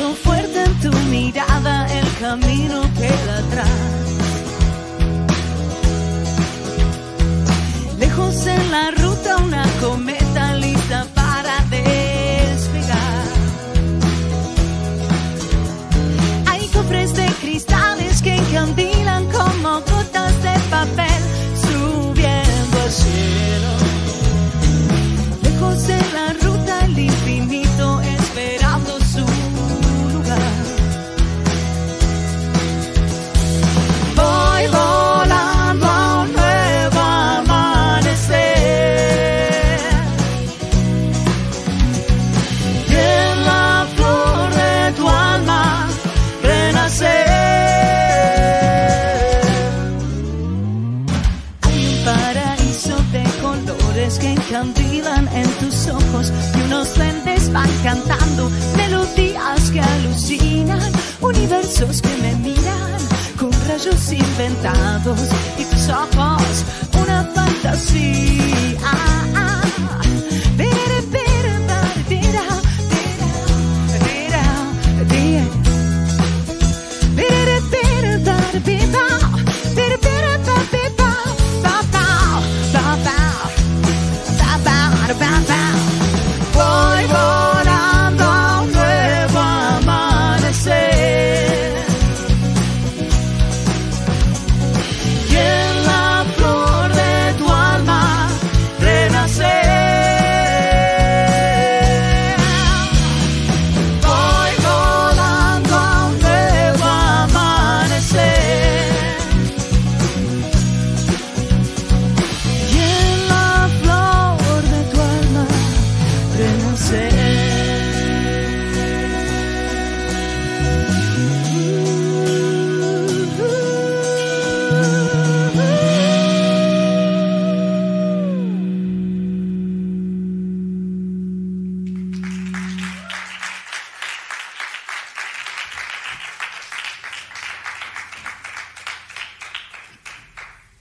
Siento fuerte en tu mirada el camino queda atrás. Lejos en la ruta una cometa lista para despegar. Hay cofres de cristales que encandilan como gotas de papel subiendo al cielo. Lejos de la ruta el infinito esperando su lugar. Voy volando a un nuevo amanecer y en la flor de tu alma renacer. Hay un paraíso de colores que encandilan en tus ojos y unos duendes van cantando melodías que alucinan, universos que me miran con rayos inventados y tus ojos una fantasía.